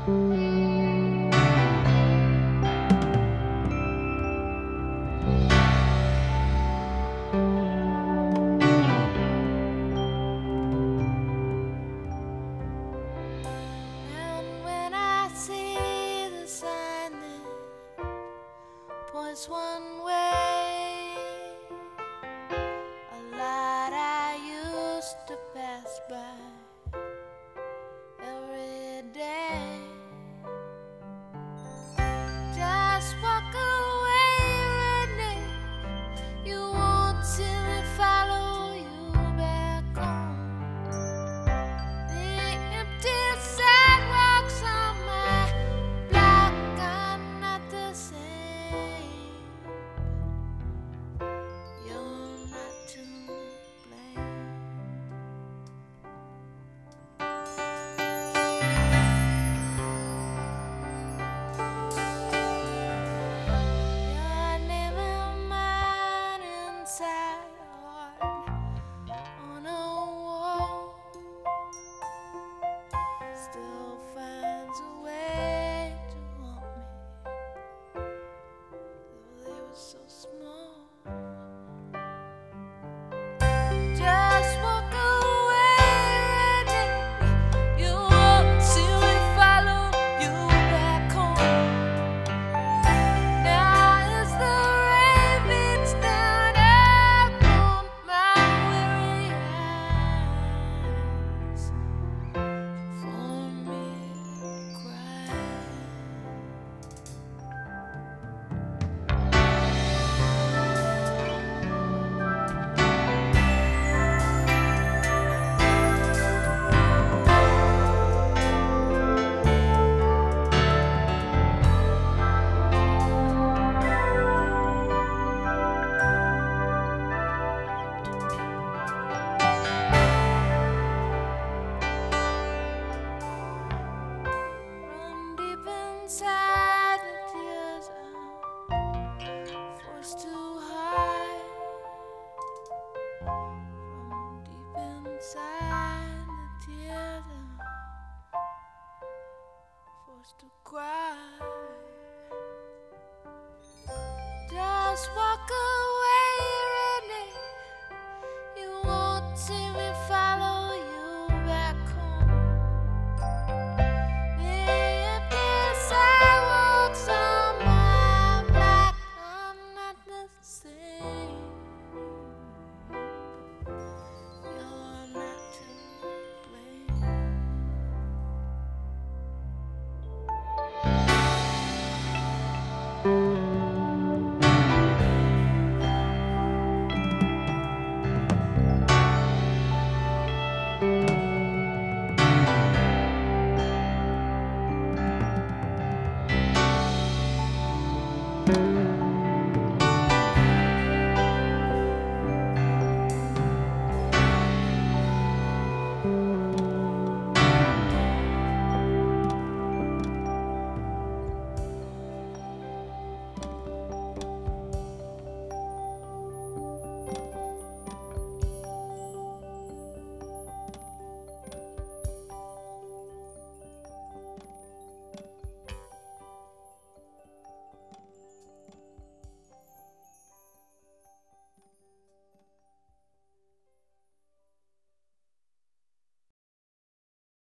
And when I see the sign that points one way, a light I used to pass by every day, just walk away, Redney. You won't see me follow you back home. The empty sidewalks on my block are not the same. You're not to blame. Your name and mine inside a heart on a wall still finds a way to haunt me, though they were so small. Just walk away, Redney. You won't see me follow you back home. Now as the rain beats down upon my weary eyes, for me to cry. From deep inside, the tears are forced to hide. From deep inside, the tears are forced to